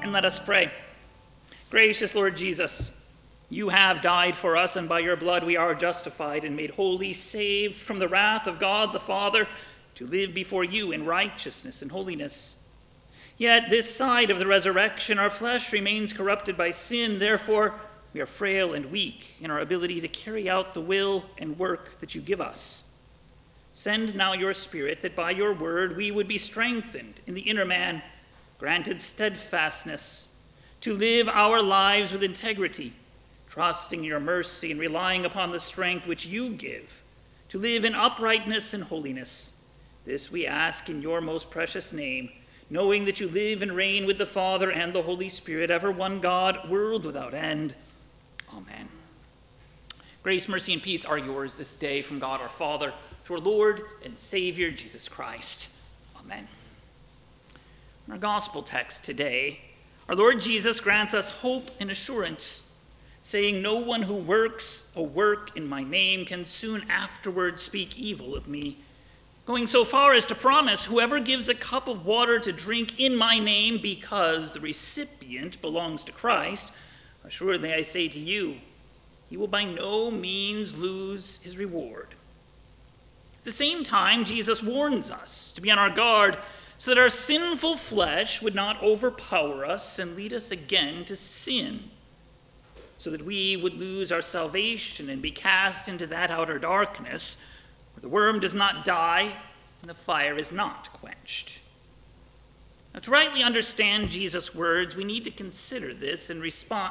And let us pray. Gracious Lord Jesus, you have died for us, and by your blood we are justified and made holy, saved from the wrath of God the Father, to live before you in righteousness and holiness. Yet this side of the resurrection, our flesh remains corrupted by sin. Therefore, we are frail and weak in our ability to carry out the will and work that you give us. Send now your Spirit, that by your word we would be strengthened in the inner man, granted steadfastness, to live our lives with integrity, trusting your mercy and relying upon the strength which you give, to live in uprightness and holiness. This we ask in your most precious name, knowing that you live and reign with the Father and the Holy Spirit, ever one God, world without end. Amen. Grace, mercy, and peace are yours this day from God our Father, through our Lord and Savior, Jesus Christ. Amen. In our gospel text today, our Lord Jesus grants us hope and assurance, saying, "No one who works a work in my name can soon afterward speak evil of me," going so far as to promise, "Whoever gives a cup of water to drink in my name because the recipient belongs to Christ, assuredly I say to you, he will by no means lose his reward." At the same time, Jesus warns us to be on our guard so that our sinful flesh would not overpower us and lead us again to sin, so that we would lose our salvation and be cast into that outer darkness where the worm does not die and the fire is not quenched. Now, to rightly understand Jesus' words, we need to consider this that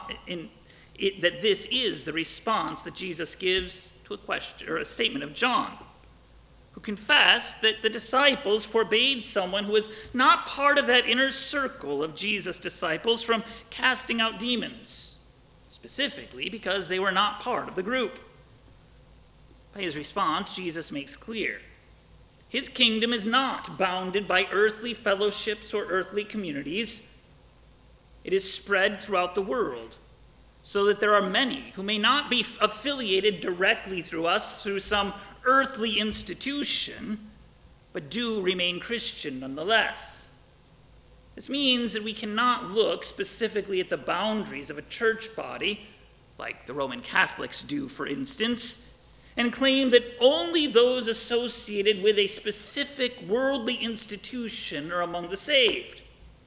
this is the response that Jesus gives to a question or a statement of John, who confessed that the disciples forbade someone who was not part of that inner circle of Jesus' disciples from casting out demons, specifically because they were not part of the group. By his response, Jesus makes clear his kingdom is not bounded by earthly fellowships or earthly communities. It is spread throughout the world, so that there are many who may not be affiliated directly through us through some earthly institution, but do remain Christian nonetheless. This means that we cannot look specifically at the boundaries of a church body, like the Roman Catholics do, for instance, and claim that only those associated with a specific worldly institution are among the saved.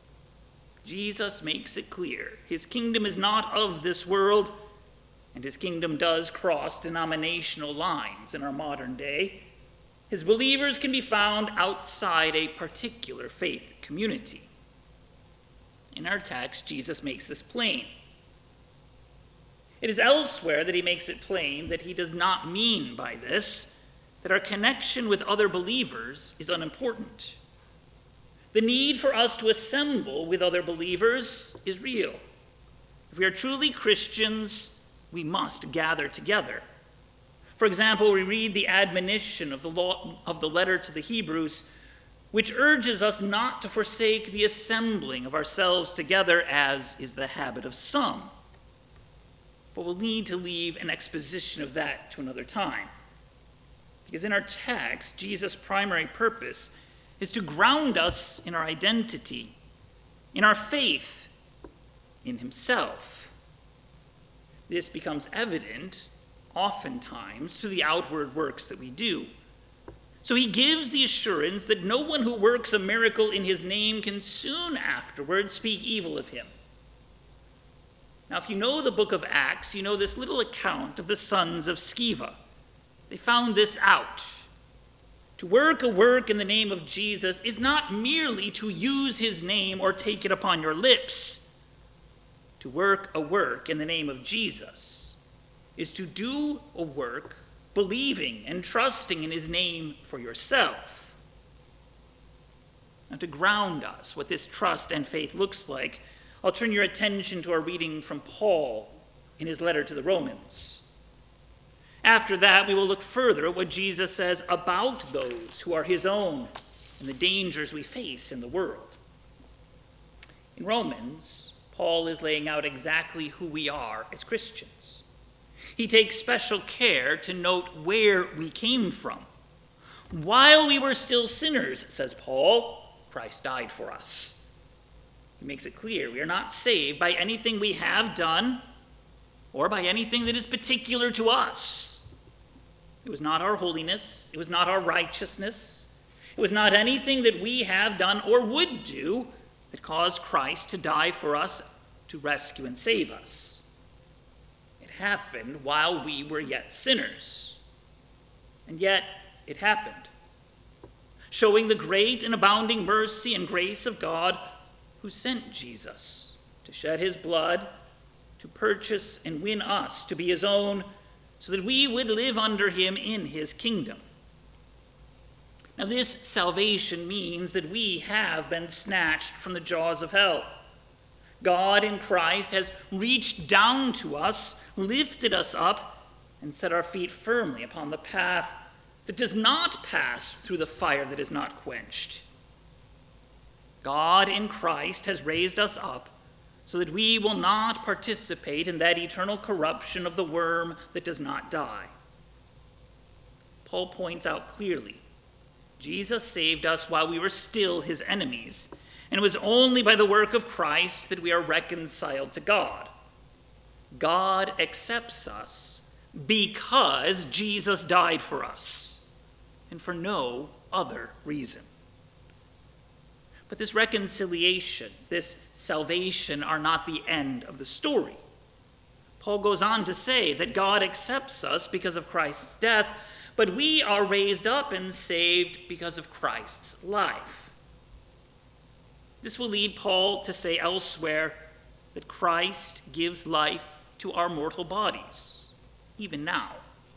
Jesus makes it clear his kingdom is not of this world, and his kingdom does cross denominational lines in our modern day. His believers can be found outside a particular faith community. In our text, Jesus makes this plain. It is elsewhere that he makes it plain that he does not mean by this that our connection with other believers is unimportant. The need for us to assemble with other believers is real. If we are truly Christians, we must gather together. For example, we read the admonition of the letter to the Hebrews, which urges us not to forsake the assembling of ourselves together, as is the habit of some. But we'll need to leave an exposition of that to another time. Because in our text, Jesus' primary purpose is to ground us in our identity, in our faith, in himself. This becomes evident, oftentimes, through the outward works that we do. So he gives the assurance that no one who works a miracle in his name can soon afterward speak evil of him. Now, if you know the book of Acts, you know this little account of the sons of Sceva. They found this out. To work a work in the name of Jesus is not merely to use his name or take it upon your lips. To work a work in the name of Jesus is to do a work believing and trusting in his name for yourself. Now, to ground us what this trust and faith looks like, I'll turn your attention to our reading from Paul in his letter to the Romans. After that, we will look further at what Jesus says about those who are his own and the dangers we face in the world. In Romans, Paul is laying out exactly who we are as Christians. He takes special care to note where we came from. While we were still sinners, says Paul, Christ died for us. He makes it clear we are not saved by anything we have done or by anything that is particular to us. It was not our holiness. It was not our righteousness. It was not anything that we have done or would do that caused Christ to die for us, to rescue and save us. It happened while we were yet sinners. And yet, it happened, showing the great and abounding mercy and grace of God, who sent Jesus to shed his blood, to purchase and win us to be his own, so that we would live under him in his kingdom. Now, this salvation means that we have been snatched from the jaws of hell. God in Christ has reached down to us, lifted us up, and set our feet firmly upon the path that does not pass through the fire that is not quenched. God in Christ has raised us up so that we will not participate in that eternal corruption of the worm that does not die. Paul points out clearly, Jesus saved us while we were still his enemies, and it was only by the work of Christ that we are reconciled to God. God accepts us because Jesus died for us, and for no other reason. But this reconciliation, this salvation, are not the end of the story. Paul goes on to say that God accepts us because of Christ's death, but we are raised up and saved because of Christ's life. This will lead Paul to say elsewhere that Christ gives life to our mortal bodies, even now.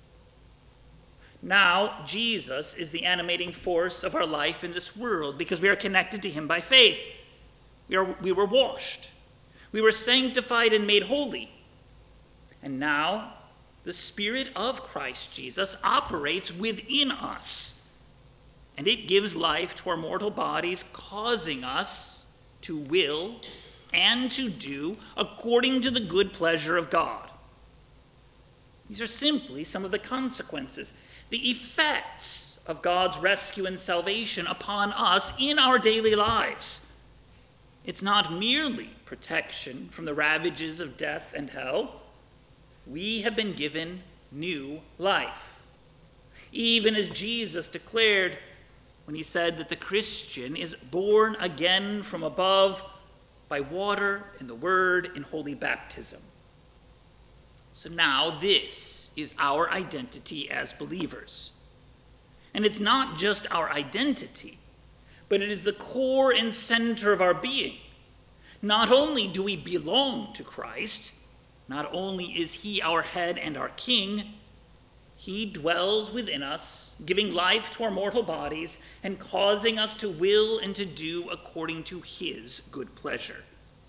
Now, Jesus is the animating force of our life in this world because we are connected to him by faith. We were washed. We were sanctified and made holy. And now, the Spirit of Christ Jesus operates within us, and it gives life to our mortal bodies, causing us to will and to do according to the good pleasure of God. These are simply some of the consequences, the effects of God's rescue and salvation upon us in our daily lives. It's not merely protection from the ravages of death and hell. We have been given new life. Even as Jesus declared when he said that the Christian is born again from above by water and the word in holy baptism. So now this is our identity as believers. And it's not just our identity, but it is the core and center of our being. Not only do we belong to Christ, not only is he our head and our king, he dwells within us, giving life to our mortal bodies and causing us to will and to do according to his good pleasure.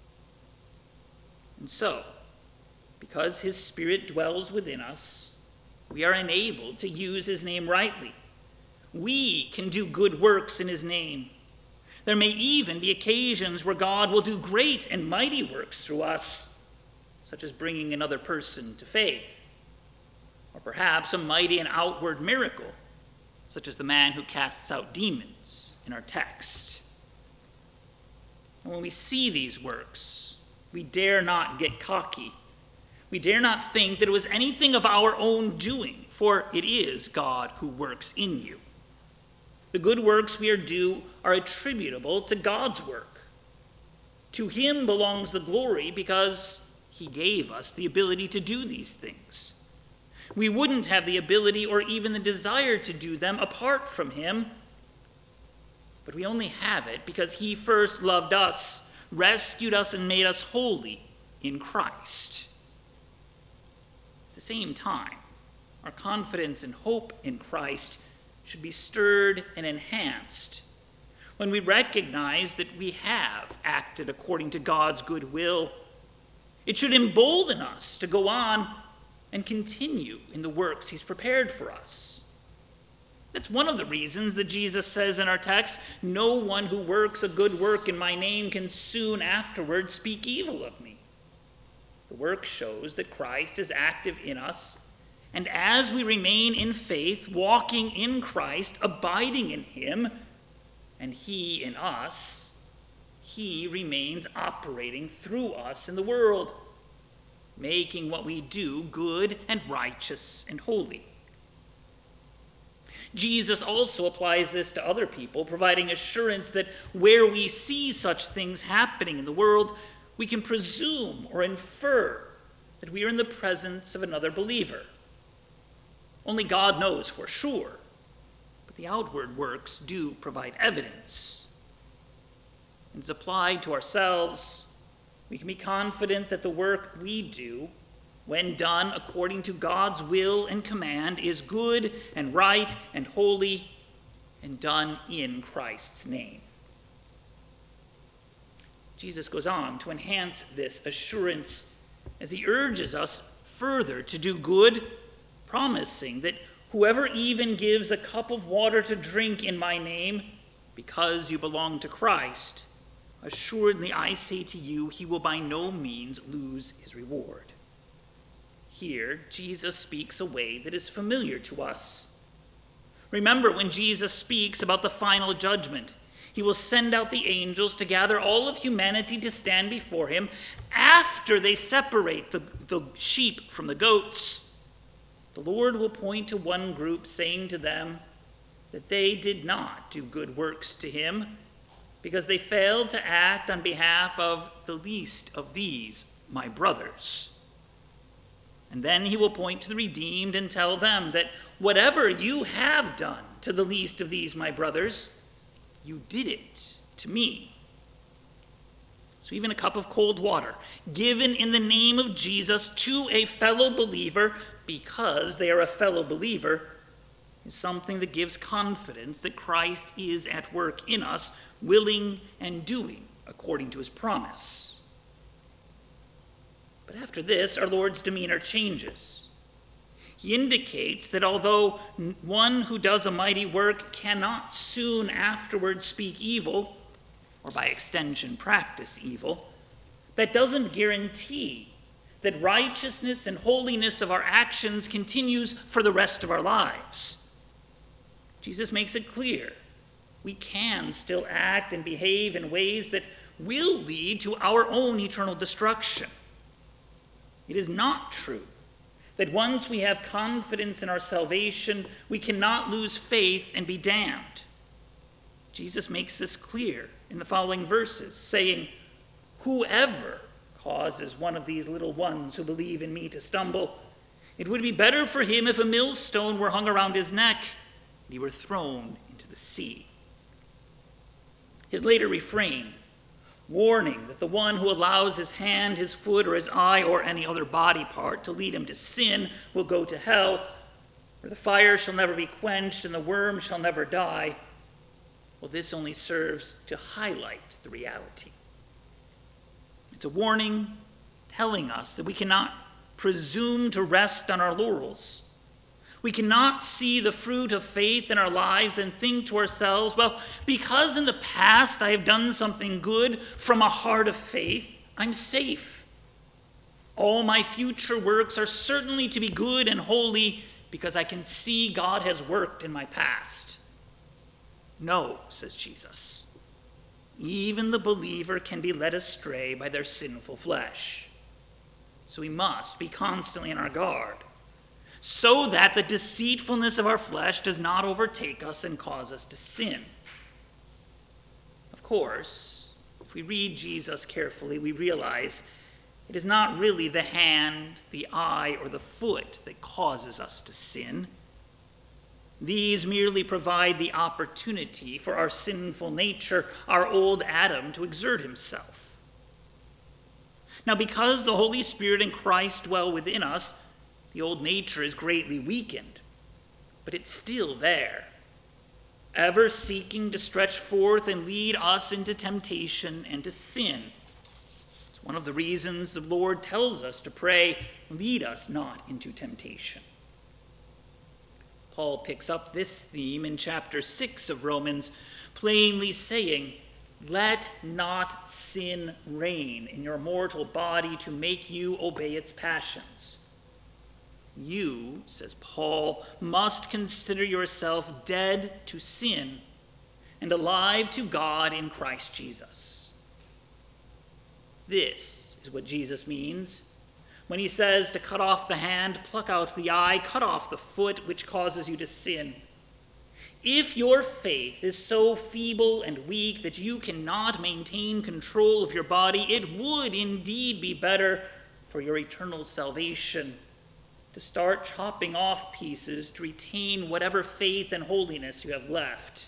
And so, because his Spirit dwells within us, we are enabled to use his name rightly. We can do good works in his name. There may even be occasions where God will do great and mighty works through us, such as bringing another person to faith, or perhaps a mighty and outward miracle, such as the man who casts out demons in our text. And when we see these works, we dare not get cocky. We dare not think that it was anything of our own doing, for it is God who works in you. The good works we do are attributable to God's work. To him belongs the glory because he gave us the ability to do these things. We wouldn't have the ability or even the desire to do them apart from him, but we only have it because he first loved us, rescued us, and made us holy in Christ. At the same time, our confidence and hope in Christ should be stirred and enhanced when we recognize that we have acted according to God's good will. It should embolden us to go on and continue in the works he's prepared for us. That's one of the reasons that Jesus says in our text, "No one who works a good work in my name can soon afterwards speak evil of me." The work shows that Christ is active in us, and as we remain in faith, walking in Christ, abiding in him, and he in us, he remains operating through us in the world, making what we do good and righteous and holy. Jesus also applies this to other people, providing assurance that where we see such things happening in the world, we can presume or infer that we are in the presence of another believer. Only God knows for sure, but the outward works do provide evidence. And as applied to ourselves, we can be confident that the work we do, when done according to God's will and command, is good and right and holy and done in Christ's name. Jesus goes on to enhance this assurance as he urges us further to do good, promising that whoever even gives a cup of water to drink in my name, because you belong to Christ, assuredly I say to you, he will by no means lose his reward. Here, Jesus speaks a way that is familiar to us. Remember when Jesus speaks about the final judgment, he will send out the angels to gather all of humanity to stand before him after they separate the sheep from the goats. The Lord will point to one group, saying to them that they did not do good works to him because they failed to act on behalf of the least of these, my brothers. And then he will point to the redeemed and tell them that whatever you have done to the least of these, my brothers, you did it to me. So even a cup of cold water, given in the name of Jesus to a fellow believer because they are a fellow believer, is something that gives confidence that Christ is at work in us, willing and doing according to his promise. But after this, our Lord's demeanor changes. He indicates that although one who does a mighty work cannot soon afterwards speak evil, or by extension practice evil, that doesn't guarantee that righteousness and holiness of our actions continues for the rest of our lives. Jesus makes it clear we can still act and behave in ways that will lead to our own eternal destruction. It is not true that once we have confidence in our salvation, we cannot lose faith and be damned. Jesus makes this clear in the following verses, saying, "Whoever causes one of these little ones who believe in me to stumble, it would be better for him if a millstone were hung around his neck and he were thrown into the sea." His later refrain, warning that the one who allows his hand, his foot, or his eye, or any other body part to lead him to sin will go to hell, where the fire shall never be quenched and the worm shall never die. Well, this only serves to highlight the reality. It's a warning telling us that we cannot presume to rest on our laurels. We cannot see the fruit of faith in our lives and think to ourselves, well, because in the past I have done something good from a heart of faith, I'm safe. All my future works are certainly to be good and holy because I can see God has worked in my past. No, says Jesus. Even the believer can be led astray by their sinful flesh. So we must be constantly on our guard, so that the deceitfulness of our flesh does not overtake us and cause us to sin. Of course, if we read Jesus carefully, we realize it is not really the hand, the eye, or the foot that causes us to sin. These merely provide the opportunity for our sinful nature, our old Adam, to exert himself. Now, because the Holy Spirit and Christ dwell within us, the old nature is greatly weakened, but it's still there, ever seeking to stretch forth and lead us into temptation and to sin. It's one of the reasons the Lord tells us to pray, "Lead us not into temptation." Paul picks up this theme in chapter 6 of Romans, plainly saying, "Let not sin reign in your mortal body to make you obey its passions. You," says Paul, "must consider yourself dead to sin and alive to God in Christ Jesus. This is what Jesus means when he says to cut off the hand, pluck out the eye, cut off the foot which causes you to sin. If your faith is so feeble and weak that you cannot maintain control of your body, it would indeed be better for your eternal salvation to start chopping off pieces to retain whatever faith and holiness you have left.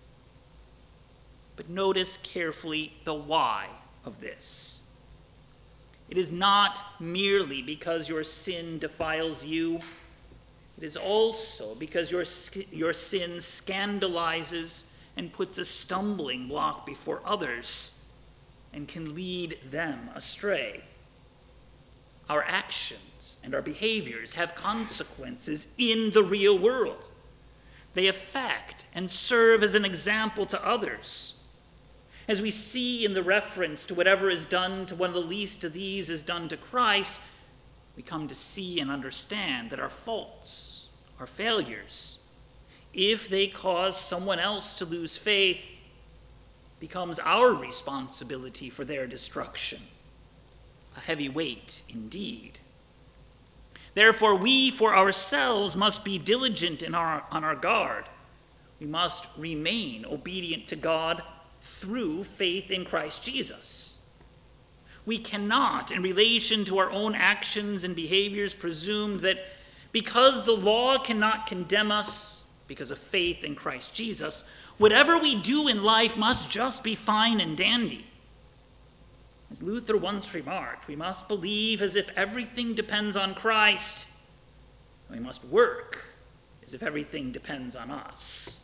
But notice carefully the why of this. It is not merely because your sin defiles you. It is also because your sin scandalizes and puts a stumbling block before others and can lead them astray. Our actions and our behaviors have consequences in the real world. They affect and serve as an example to others. As we see in the reference to whatever is done to one of the least of these is done to Christ, we come to see and understand that our faults, our failures, if they cause someone else to lose faith, becomes our responsibility for their destruction. A heavy weight indeed. Therefore, we for ourselves must be diligent on our guard. We must remain obedient to God through faith in Christ Jesus. We cannot, in relation to our own actions and behaviors, presume that because the law cannot condemn us because of faith in Christ Jesus, whatever we do in life must just be fine and dandy. As Luther once remarked, we must believe as if everything depends on Christ. We must work as if everything depends on us.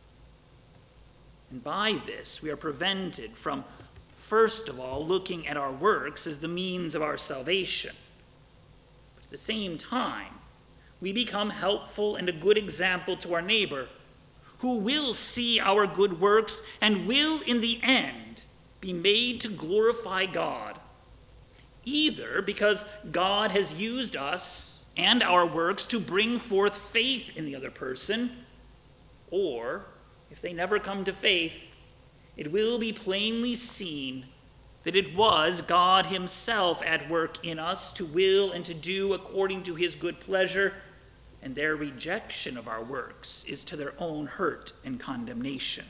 And by this, we are prevented from, first of all, looking at our works as the means of our salvation. But at the same time, we become helpful and a good example to our neighbor, who will see our good works and will, in the end, be made to glorify God, either because God has used us and our works to bring forth faith in the other person, or if they never come to faith, it will be plainly seen that it was God himself at work in us to will and to do according to his good pleasure, and their rejection of our works is to their own hurt and condemnation.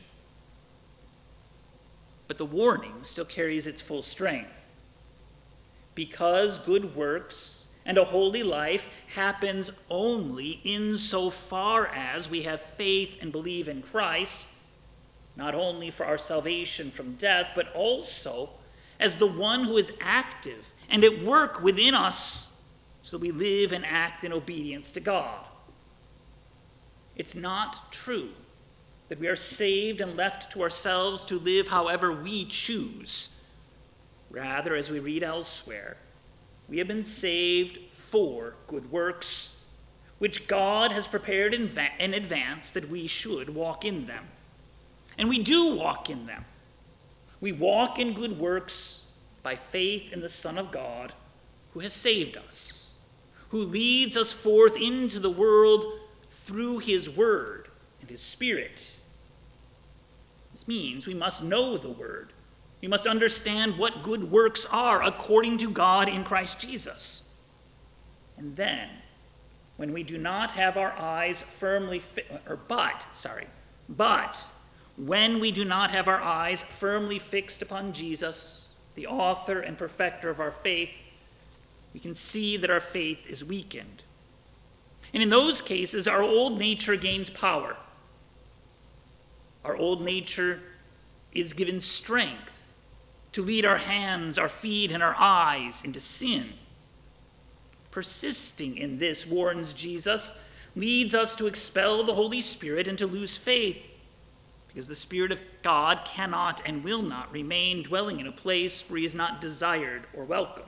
But the warning still carries its full strength. Because good works and a holy life happens only insofar as we have faith and believe in Christ, not only for our salvation from death, but also as the one who is active and at work within us so that we live and act in obedience to God. It's not true that we are saved and left to ourselves to live however we choose. Rather, as we read elsewhere, we have been saved for good works, which God has prepared in advance that we should walk in them. And we do walk in them. We walk in good works by faith in the Son of God, who has saved us, who leads us forth into the world through his word and his Spirit. This means we must know the word. We must understand what good works are according to God in Christ Jesus. And then, when we do not have our eyes when we do not have our eyes firmly fixed upon Jesus, the author and perfecter of our faith, we can see that our faith is weakened. And in those cases, our old nature gains power. Our old nature is given strength to lead our hands, our feet, and our eyes into sin. Persisting in this, warns Jesus, leads us to expel the Holy Spirit and to lose faith, because the Spirit of God cannot and will not remain dwelling in a place where he is not desired or welcomed.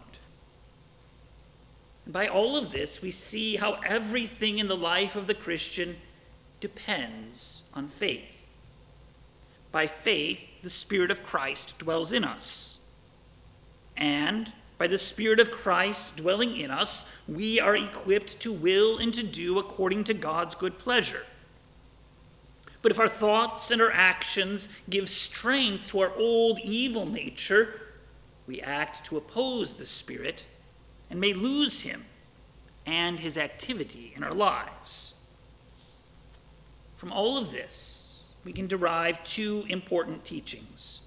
And by all of this, we see how everything in the life of the Christian depends on faith. By faith, the Spirit of Christ dwells in us. And by the Spirit of Christ dwelling in us, we are equipped to will and to do according to God's good pleasure. But if our thoughts and our actions give strength to our old evil nature, we act to oppose the Spirit and may lose him and his activity in our lives. From all of this, we can derive two important teachings.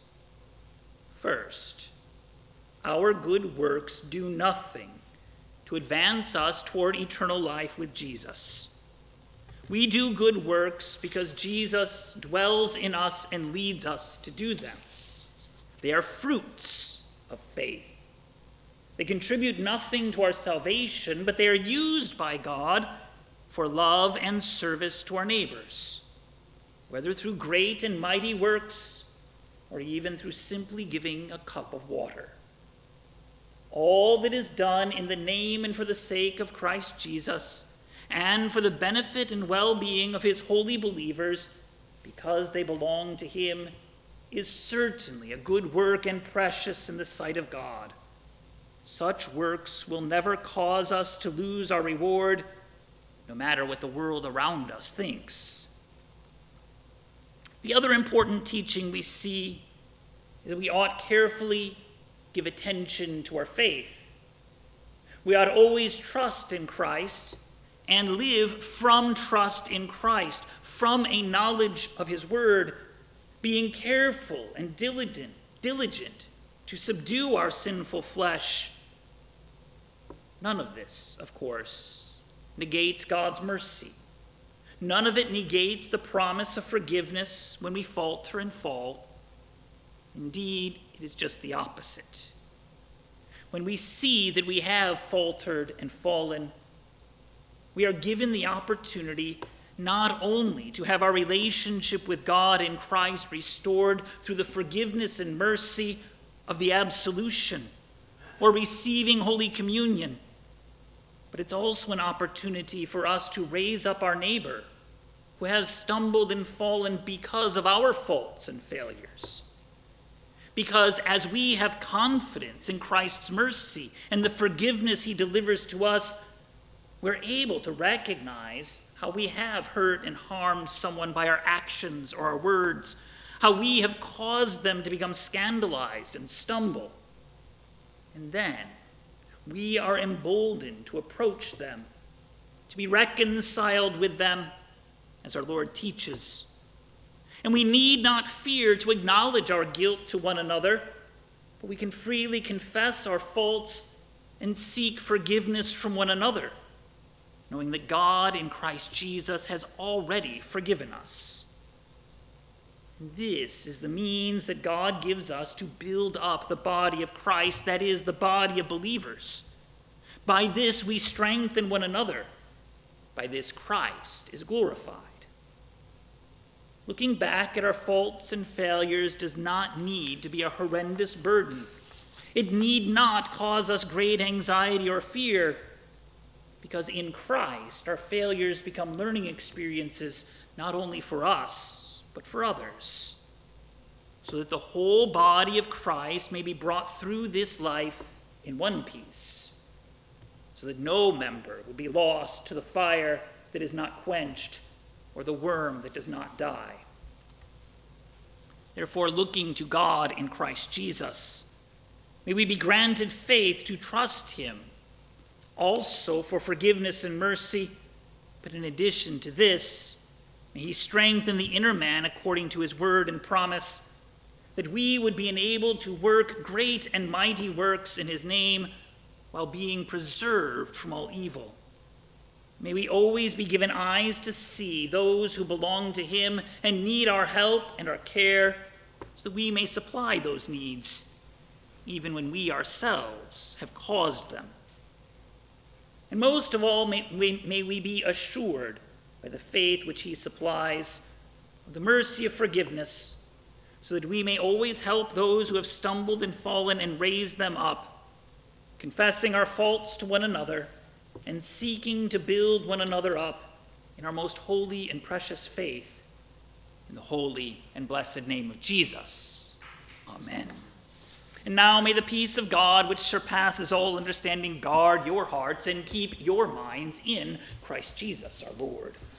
First, our good works do nothing to advance us toward eternal life with Jesus. We do good works because Jesus dwells in us and leads us to do them. They are fruits of faith. They contribute nothing to our salvation, but they are used by God for love and service to our neighbors, whether through great and mighty works or even through simply giving a cup of water. All that is done in the name and for the sake of Christ Jesus, and for the benefit and well-being of his holy believers, because they belong to him, is certainly a good work and precious in the sight of God. Such works will never cause us to lose our reward, no matter what the world around us thinks. The other important teaching we see is that we ought carefully give attention to our faith. We ought always trust in Christ and live from trust in Christ, from a knowledge of his word, being careful and diligent to subdue our sinful flesh. None of this, of course, negates God's mercy. None of it negates the promise of forgiveness when we falter and fall. Indeed, it is just the opposite. When we see that we have faltered and fallen, we are given the opportunity not only to have our relationship with God in Christ restored through the forgiveness and mercy of the absolution or receiving Holy Communion, but it's also an opportunity for us to raise up our neighbor who has stumbled and fallen because of our faults and failures. Because as we have confidence in Christ's mercy and the forgiveness he delivers to us, we're able to recognize how we have hurt and harmed someone by our actions or our words, how we have caused them to become scandalized and stumble. And then we are emboldened to approach them, to be reconciled with them, as our Lord teaches. And we need not fear to acknowledge our guilt to one another, but we can freely confess our faults and seek forgiveness from one another, knowing that God in Christ Jesus has already forgiven us. This is the means that God gives us to build up the body of Christ, that is, the body of believers. By this we strengthen one another. By this Christ is glorified. Looking back at our faults and failures does not need to be a horrendous burden. It need not cause us great anxiety or fear, because in Christ our failures become learning experiences not only for us, but for others, so that the whole body of Christ may be brought through this life in one piece, so that no member will be lost to the fire that is not quenched, or the worm that does not die. Therefore, looking to God in Christ Jesus, may we be granted faith to trust him, also for forgiveness and mercy, but in addition to this, may he strengthen the inner man according to his word and promise, that we would be enabled to work great and mighty works in his name while being preserved from all evil. May we always be given eyes to see those who belong to him and need our help and our care, so that we may supply those needs, even when we ourselves have caused them. And most of all, may we be assured by the faith which he supplies of the mercy of forgiveness, so that we may always help those who have stumbled and fallen and raise them up, confessing our faults to one another and seeking to build one another up in our most holy and precious faith, in the holy and blessed name of Jesus. Amen. And now may the peace of God, which surpasses all understanding, guard your hearts and keep your minds in Christ Jesus our Lord.